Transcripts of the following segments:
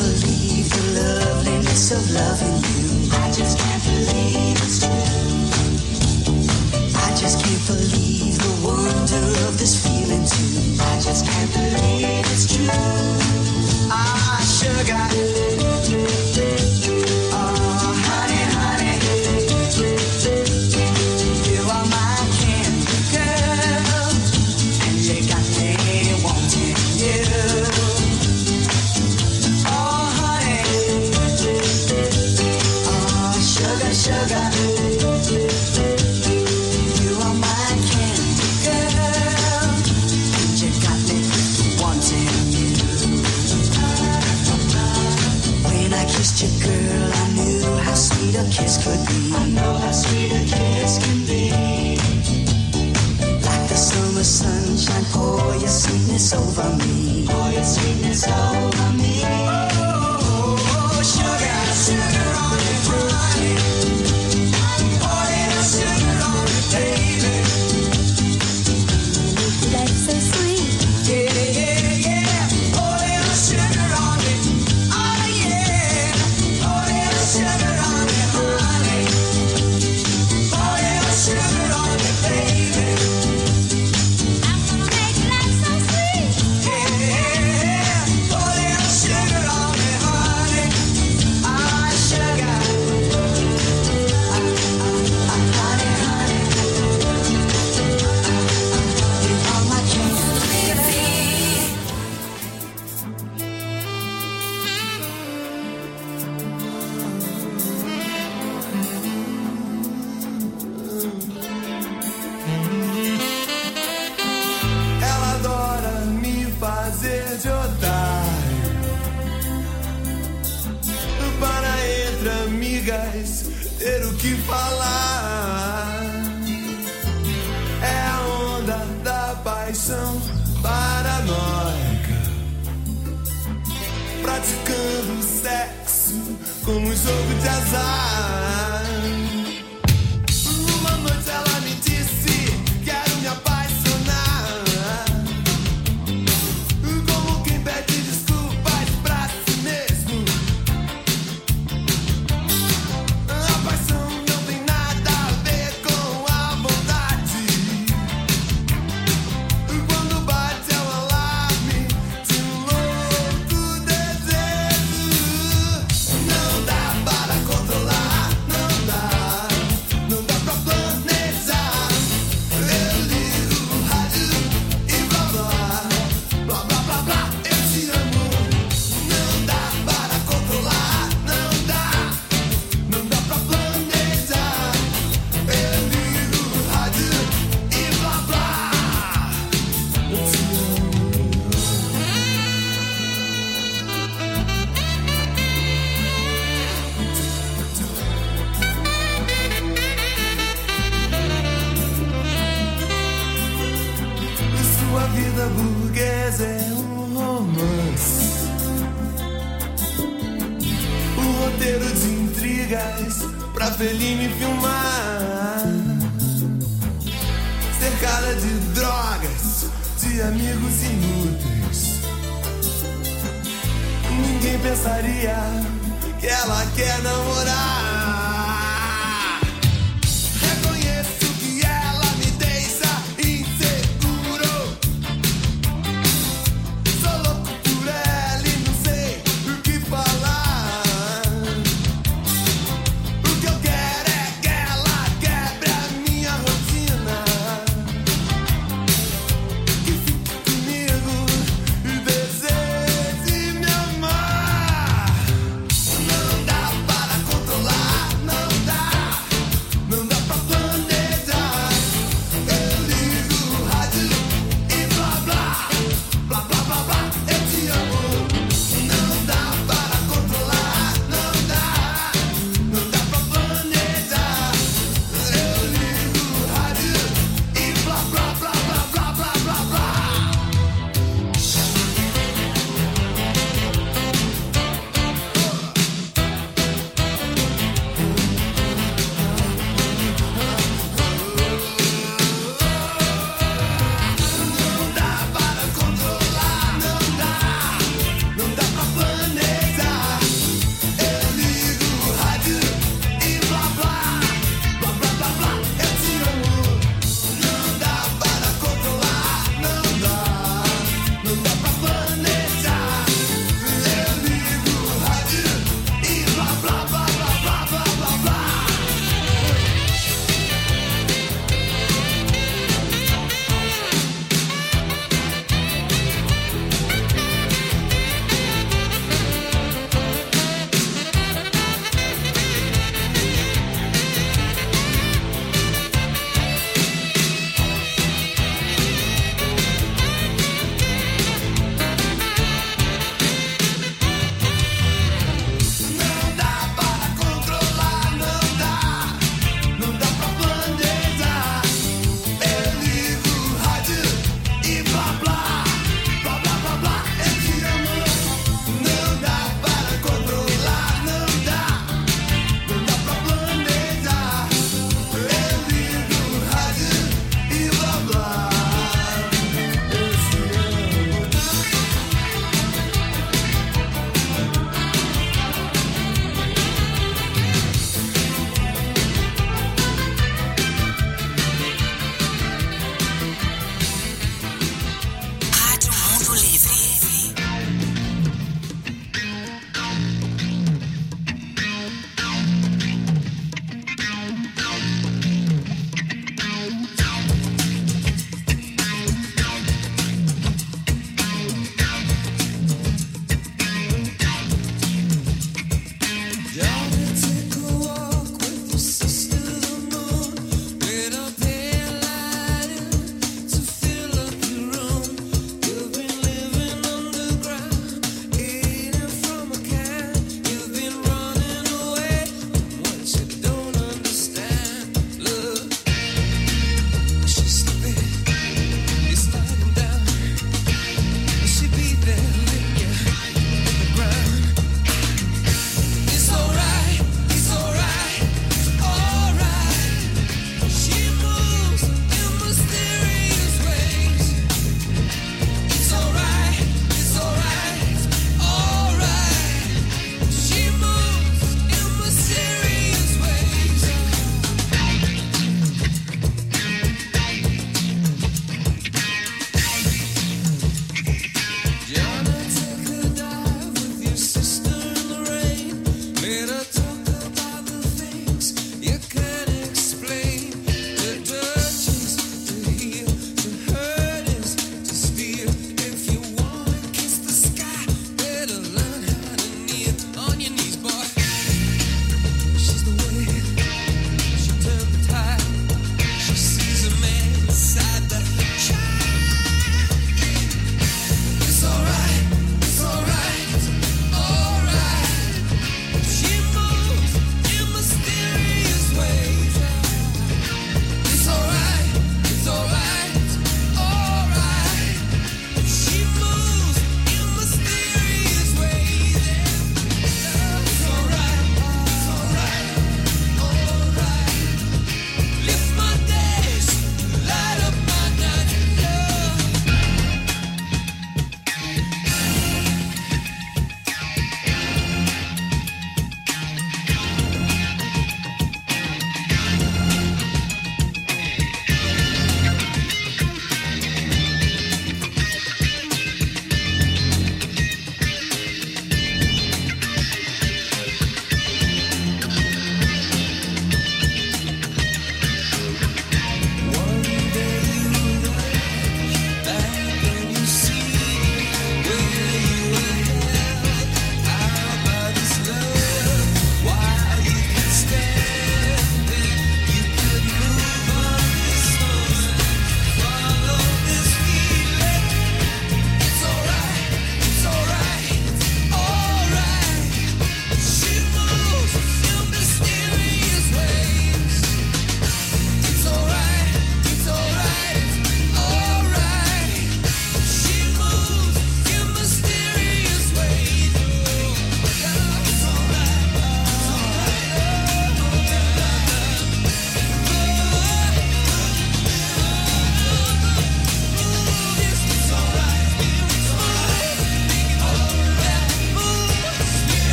believe the loveliness of loving you. I just can't believe it's true. I just can't believe the wonder of this feeling too. I just can't believe it's true. Ah, sugar. Oh, honey, honey. You are my candy girl, and you got me wanting you. Oh, honey. Oh, sugar, sugar. You are my candy girl, and you got me wanting you. When I kissed you, girl, I knew how sweet a kiss could be. I know how sweet a kiss can be. Like the summer sunshine, pour your sweetness over me. Pour your sweetness over me. Oh, sugar, sugar on me, honey. Pour little sugar on me, baby. That's so sweet. Yeah, yeah, yeah. Pour little sugar on me. Oh, yeah. Pour little sugar on me, honey. Pour little sugar on me, baby. I'm gonna make life so sweet. Yeah. Pour little sugar on me, honey. Ah, sugar. Honey, honey. You are my candy. Ela adora me fazer de otário, para entre amigas ter o que falar. É a onda da paixão paranoica, praticando sexo como um jogo de azar. Uma noite ela me disse: quero me apaixonar. Como quem pede desculpas pra si mesmo. A paixão não tem nada a ver com a vontade. Quando bate é um alarme de um louco desejo. Não dá para controlar, não dá. Não dá pra planejar. Eu ligo o rádio e blá blá. Blá blá blá blá, eu te amo. Não dá para controlar, não dá. Não dá pra planejar. Eu ligo o rádio e blá blá. Eu te amo. Sua vida burguesa é um romance, um roteiro de intrigas pra Fellini filmar, cercada de drogas, de amigos inúteis. Ninguém pensaria que ela quer namorar. Reconheço que ela me deixa inseguro. Sou louco por ela e não sei o que falar. O que eu quero é que ela quebre a minha rotina, que fique comigo e deseje me amar. Não dá para controlar.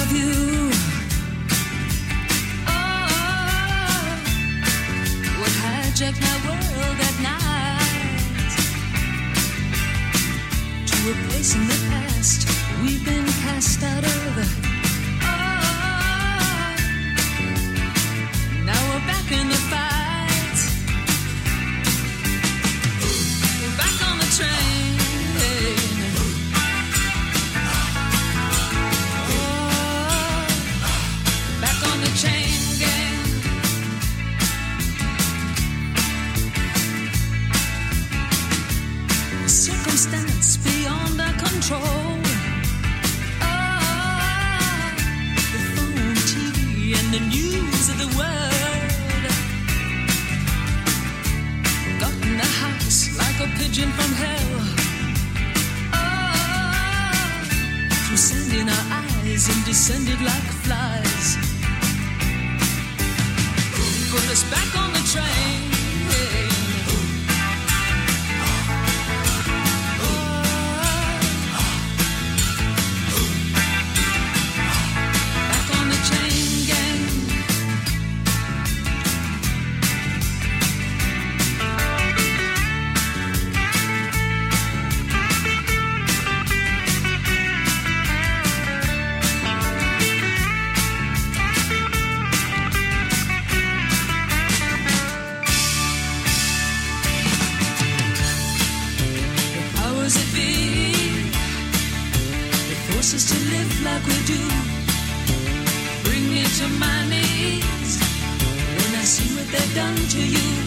of you. Oh, what hijacked my world at night. To a place in the past we've been cast out of. Oh, now we're back in the fight. We're back on the train. Chain gang. A circumstance beyond our control. Oh, the phone, TV, and the news of the world got in the house like a pigeon from hell. Oh, threw sand in our eyes and descended like flies. Put us back on the train. Back on the chain gang. Us to live like we do. Bring me to my knees when I see what they've done to you.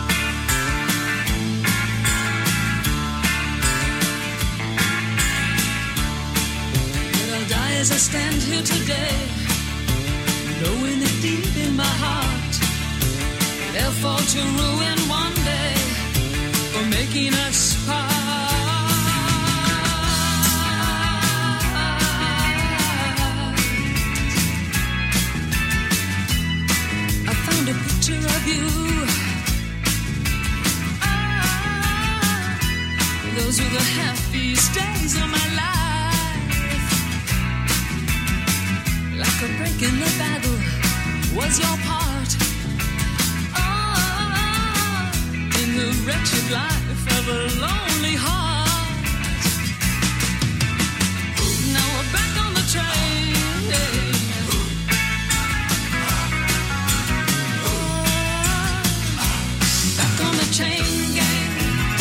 But I'll die as I stand here today, knowing that deep in my heart they'll fall to ruin one day for making us part. Of you. Ah, those were the happiest days of my life. Like a break in the battle was your part. Oh, in the wretched life of a lonely heart. Now we're back on the train. Chain gang.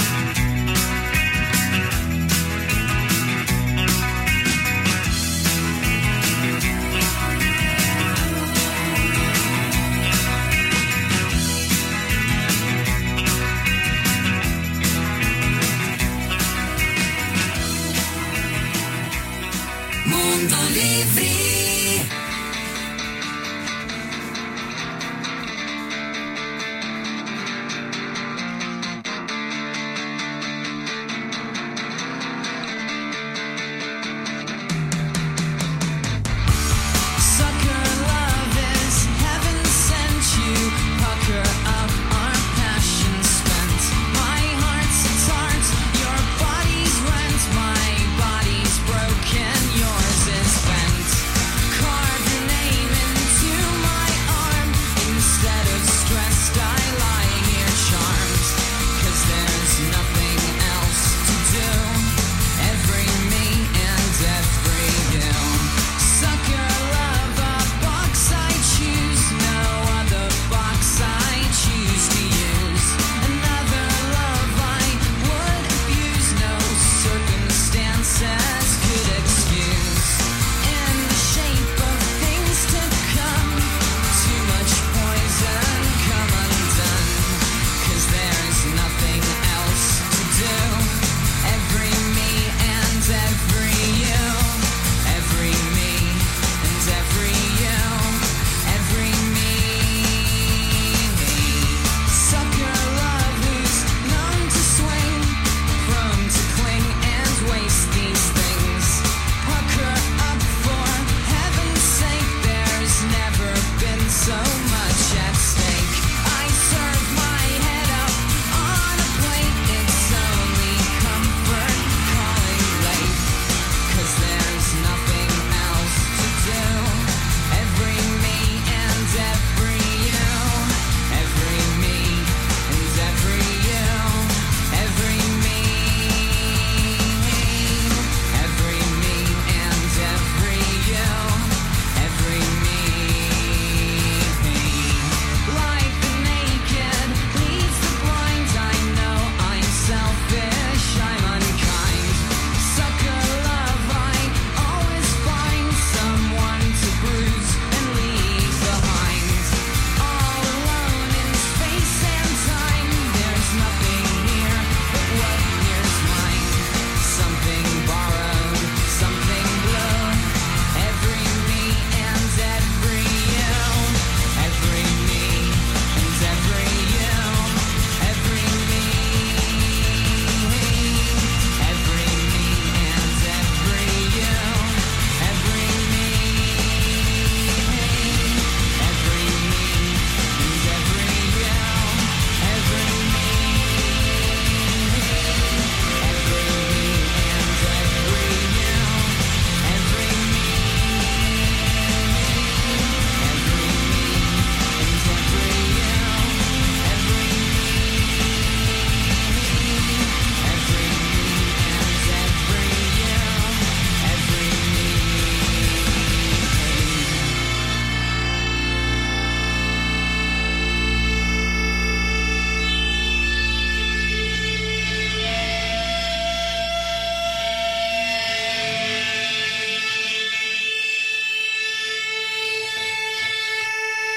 Mondo Livre. Yours is spent.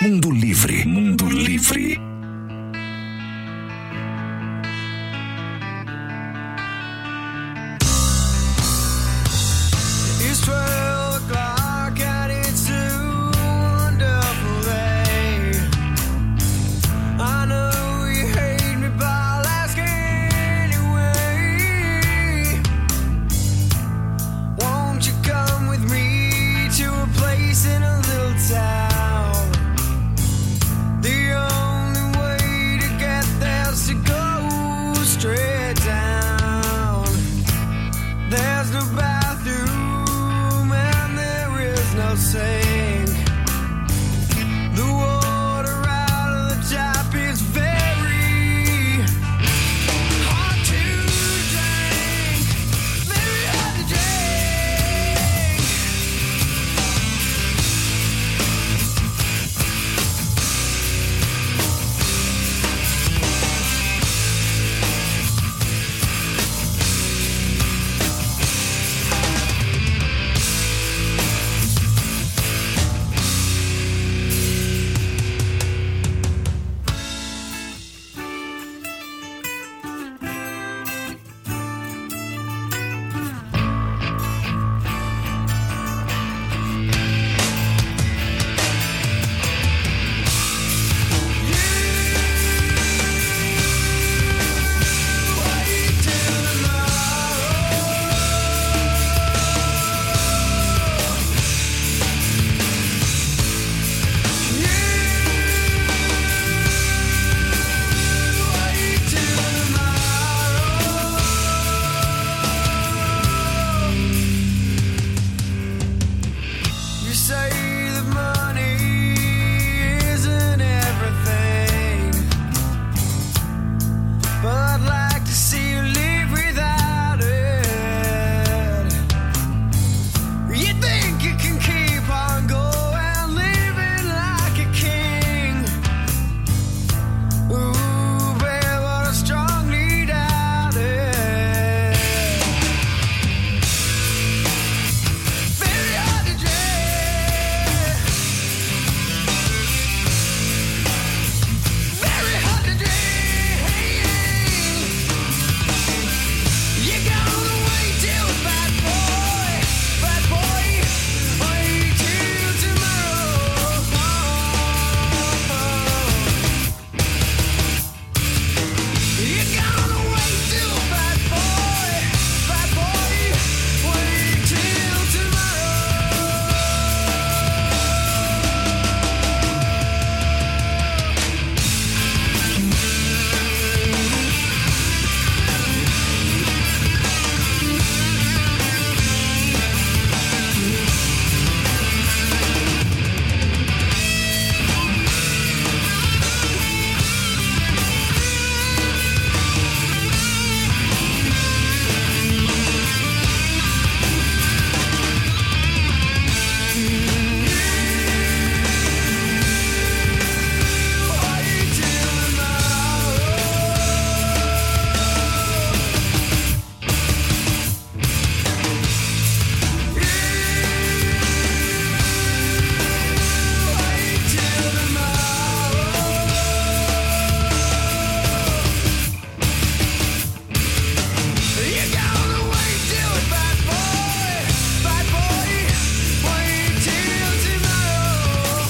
Mundo Livre. Mundo Livre. It's 12 o'clock and it's a wonderful day. I know you hate me, but I'll ask anyway. Won't you come with me to a place in a little town? The only way to get there's to go straight down. There's no bathroom and there is no sink. The water out of the tap is very hard to drink. Very hard to drink. You say that money isn't everything, but I'd like to see you live without it. You think you can keep on going, living like a king? Ooh, babe, but I strongly doubt it. Very hard to drink. Very hard to drink. You gonna wait till bad boy, wait till tomorrow. You gonna wait till bad boy, wait till tomorrow. Wait till tomorrow. Wait till tomorrow. You gonna wait till bad boy, wait till tomorrow.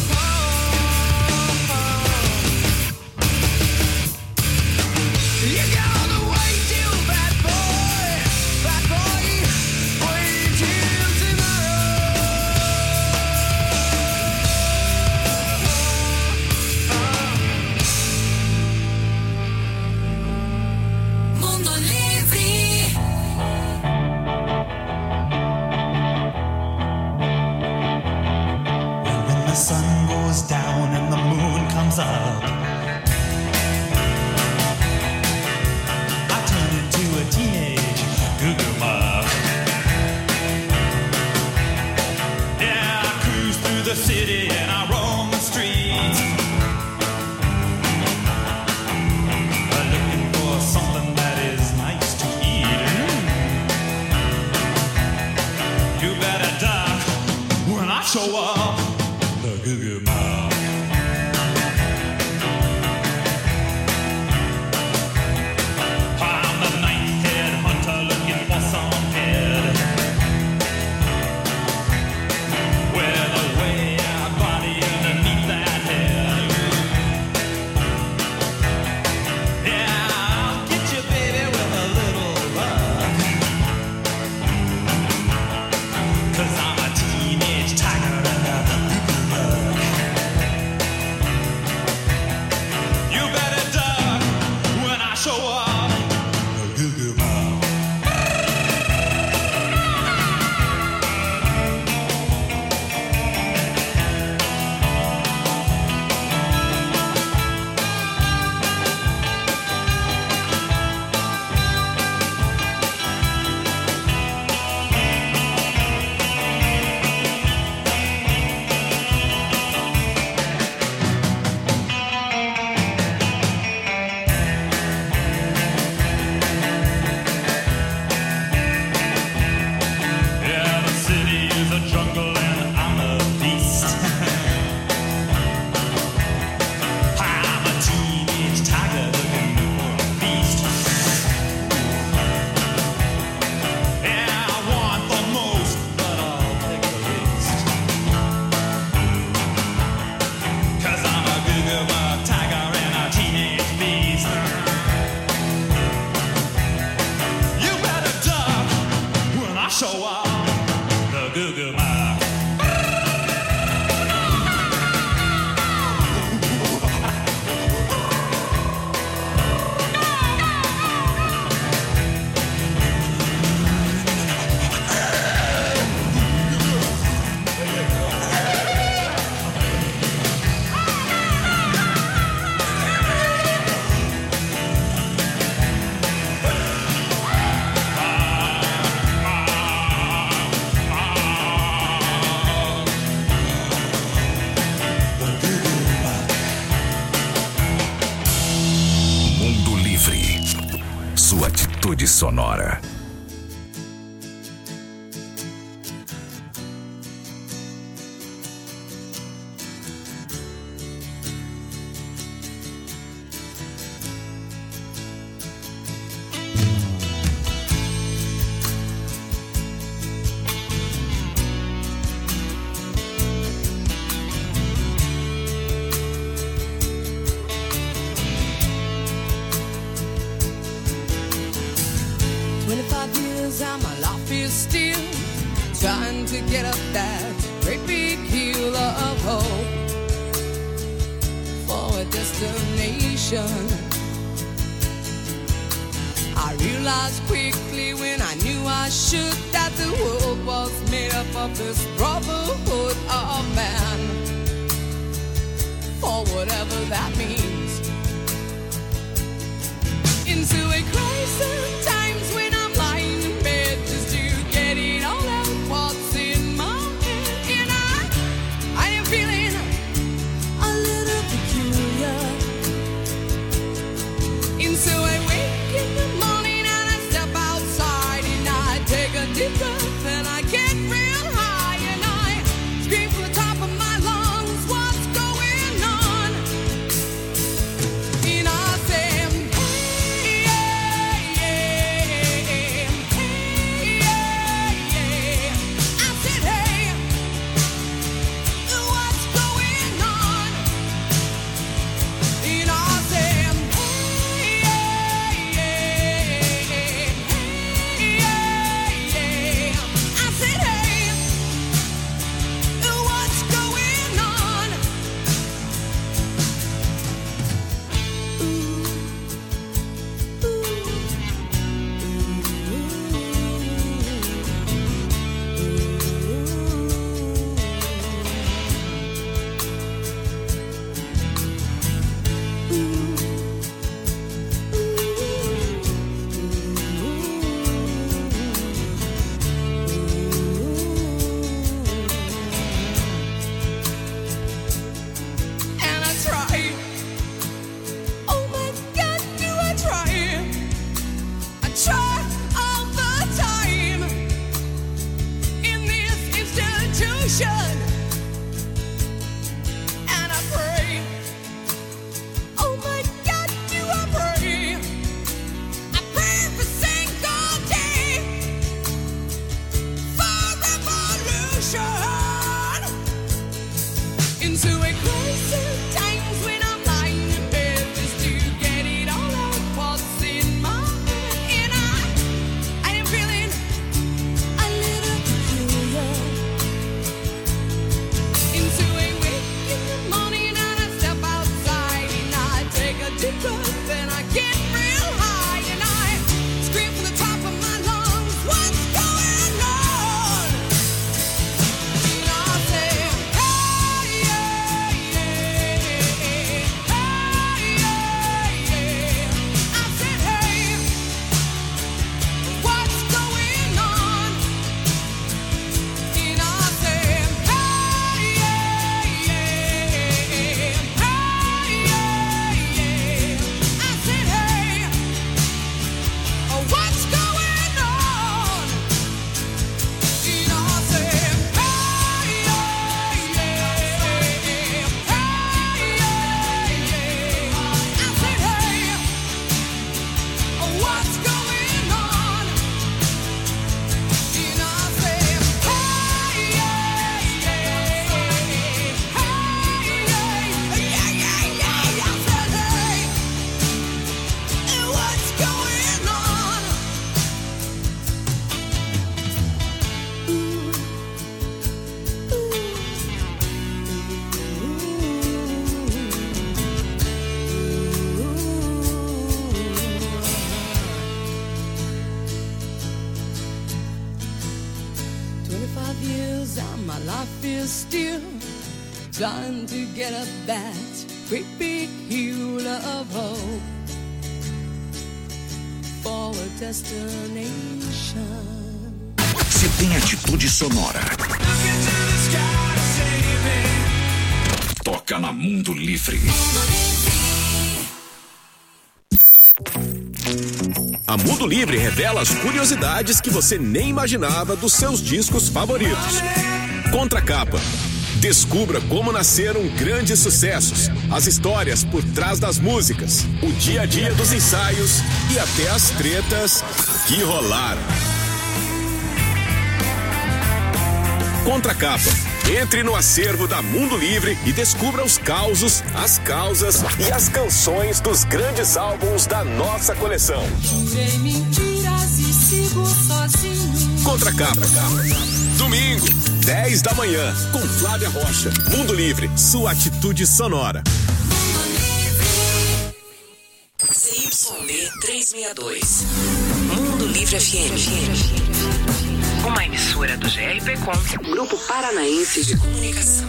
You gonna wait till bad boy, wait till tomorrow. Mundo Livre. When the sun goes down and the moon comes up, I turn into a teenage goo-goo mob. Yeah, I cruise through the city and I roam the streets, looking for something that is nice to eat. You better duck when I show up, the goo-goo mob. show up the Goo Goo Man. Sua atitude sonora. Trying to get up that great big hill of hope for a destination. I realized quickly when I knew I should that the world was made up of this brotherhood of man, for whatever that means. Into a crisis times when I'm lying in bed just to get it all out. What's in my head, and I am feeling a little peculiar. And so I wake in the morning and I step outside and I take a deep breath and I get real high and I scream from the top of my lungs, what's going on? And I say, hey, yeah, yeah, hey, yeah, yeah. I said, hey, what's going on? And I said, hey, yeah, yeah, hey, yeah, yeah. I said, hey, what's going on? And I try. Oh my God, do I try? I try all the time in this institution. And I pray. Oh my God, do I pray? I pray every single day for revolution. Into a crisis times when I'm lying in bed just to get it all out. What's in my head, and I am feeling a little peculiar. 5 years and my life is still trying to get up that great big hill of hope for a destination. Se tem atitude sonora, toca na Mundo Livre. A Mundo Livre revela as curiosidades que você nem imaginava dos seus discos favoritos. Contracapa. Descubra como nasceram grandes sucessos, as histórias por trás das músicas, o dia a dia dos ensaios e até as tretas que rolaram. Contracapa. Entre no acervo da Mundo Livre e descubra os causos, as causas e as canções dos grandes álbuns da nossa coleção. Jurei mentiras e sigo sozinho. Contracapa. Domingo, 10 da manhã, com Flávia Rocha. Mundo Livre, sua atitude sonora. CYB 362. Mundo Livre FM. Uma emissora do GRPcom, Grupo Paranaense de Comunicação.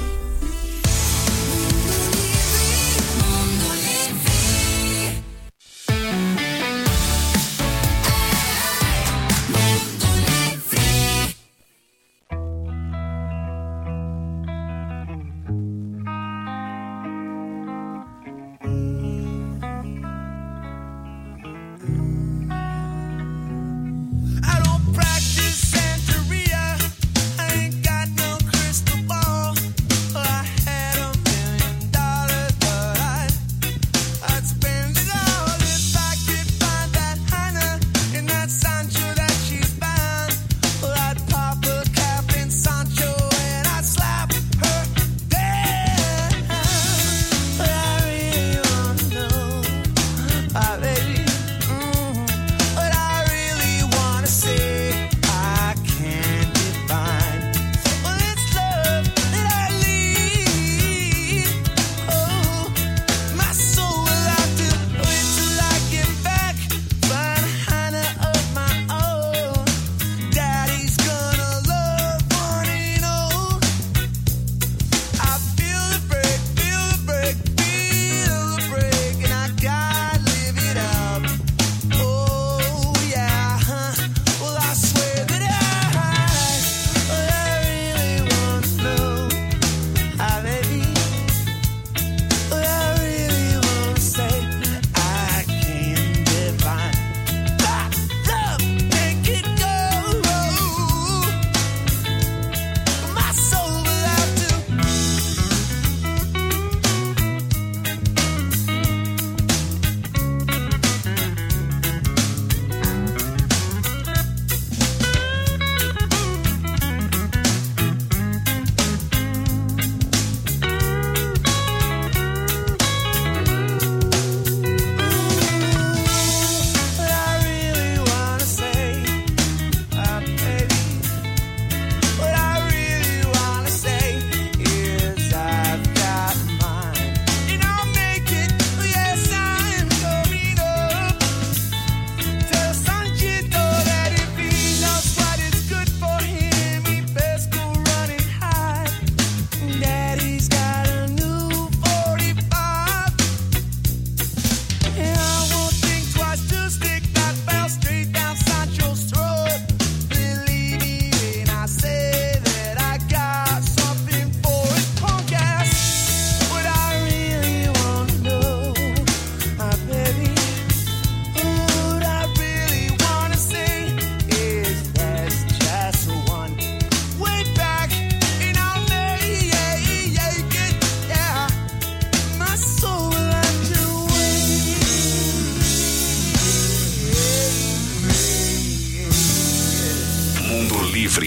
Livre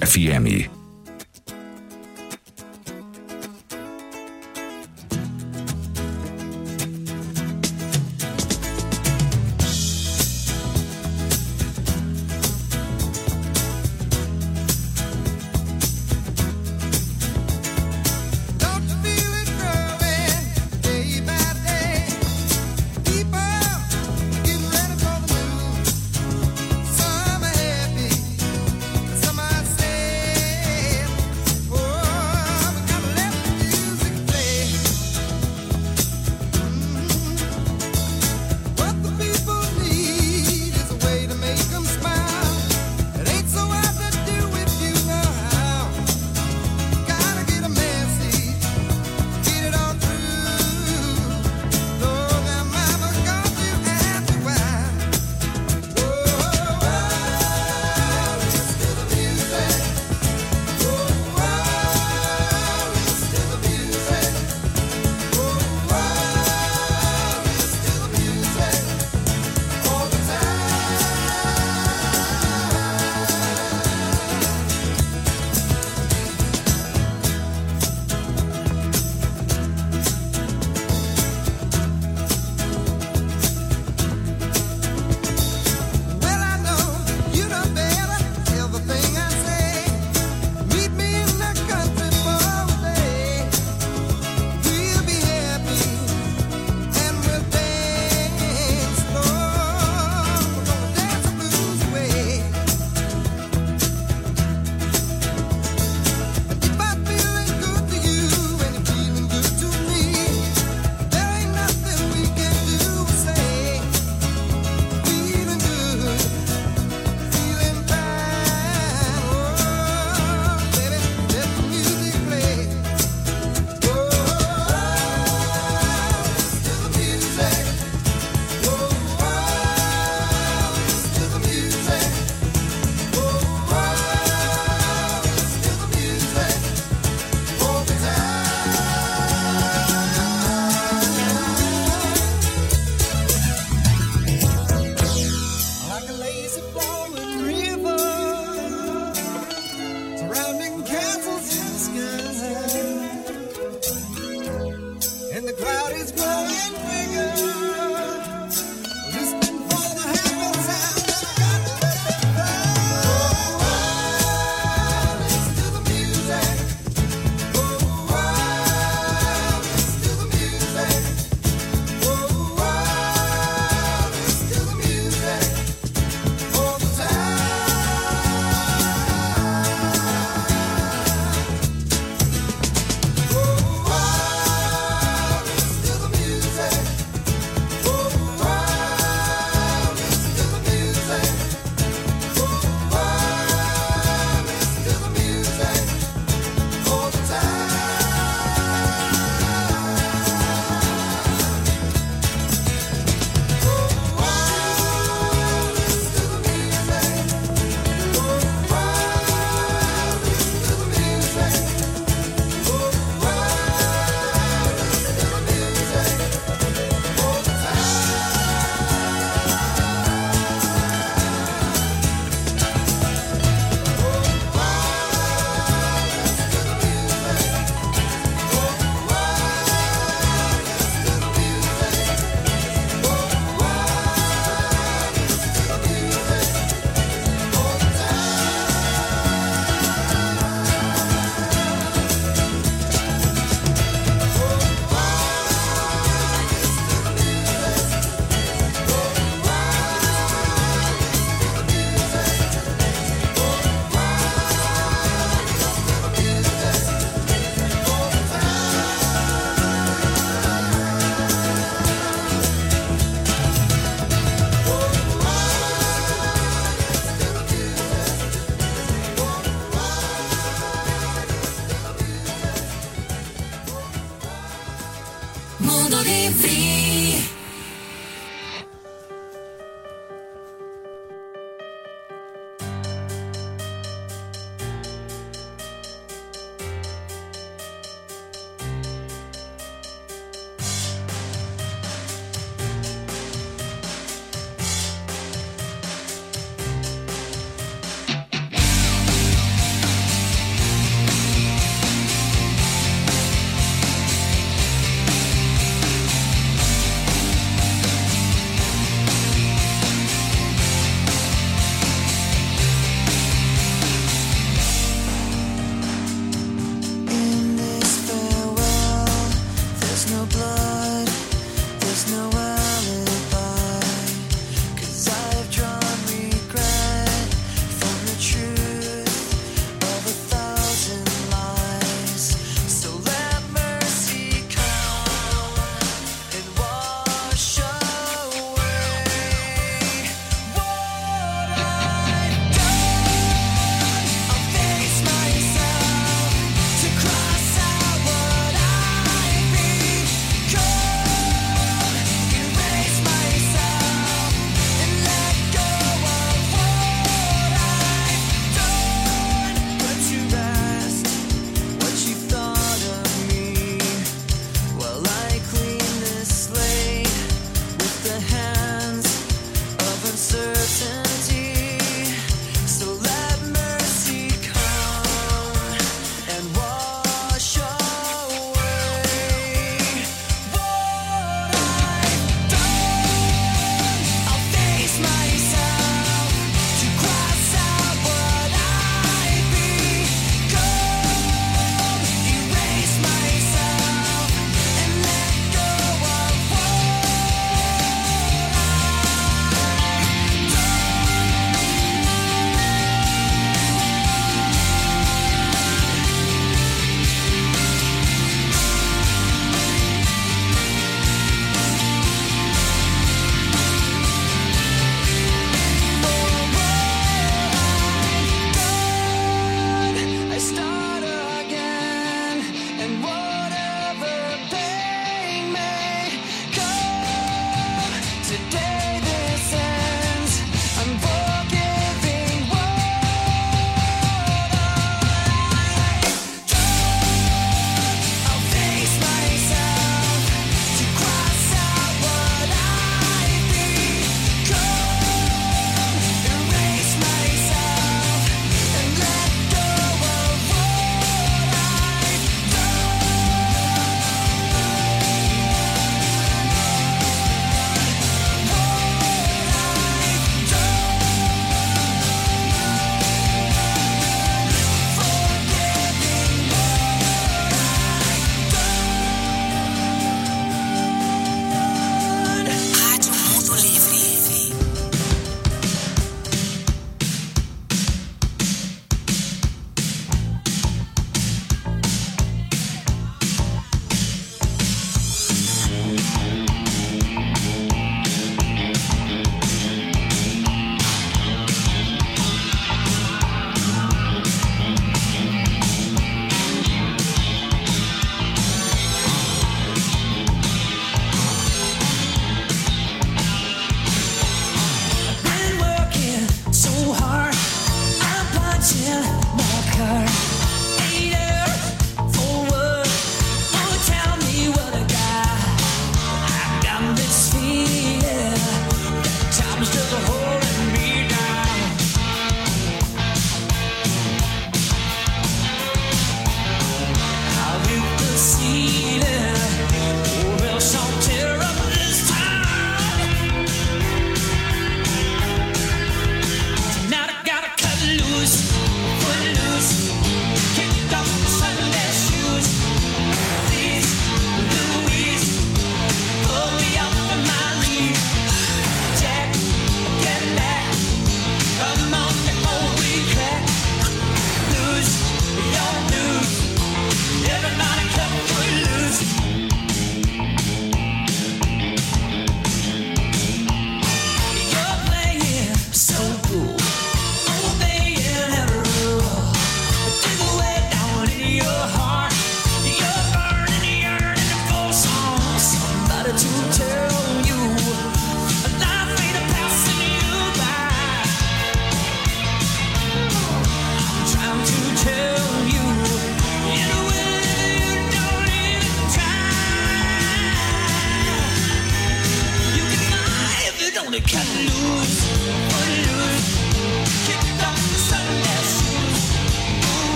FM. Some I say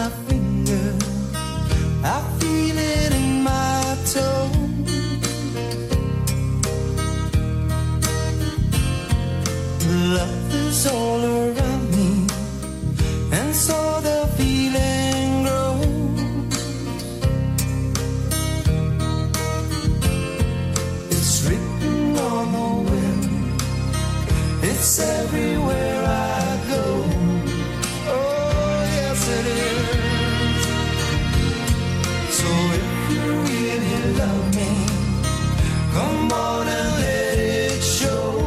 my finger, I feel it in my toe. Love is all around me, and so the feeling grows. It's written on the wind, it's everywhere I go. Oh, yes it is. So if you really love me, come on and let it show.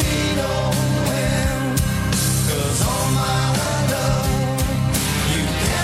You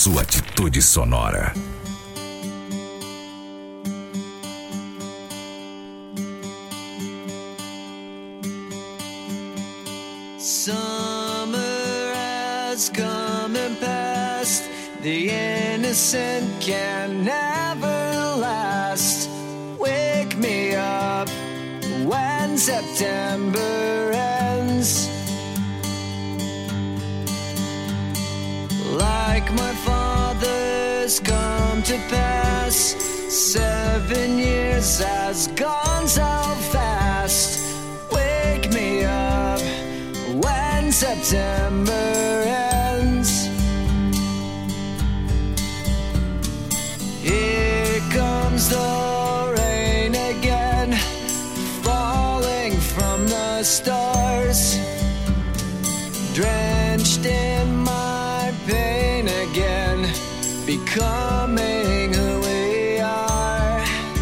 sua atitude sonora. Summer has come and passed. The innocent can never last. Wake me up when September ends. Like my father's come to pass. 7 years has gone so fast. Wake me up when September ends. Here comes the rain again, falling from the stars, drenched in my pain again, becoming who we are.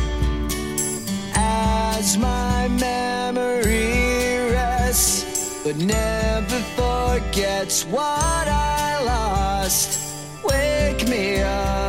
As my memory rests, but never forgets what I lost. Wake me up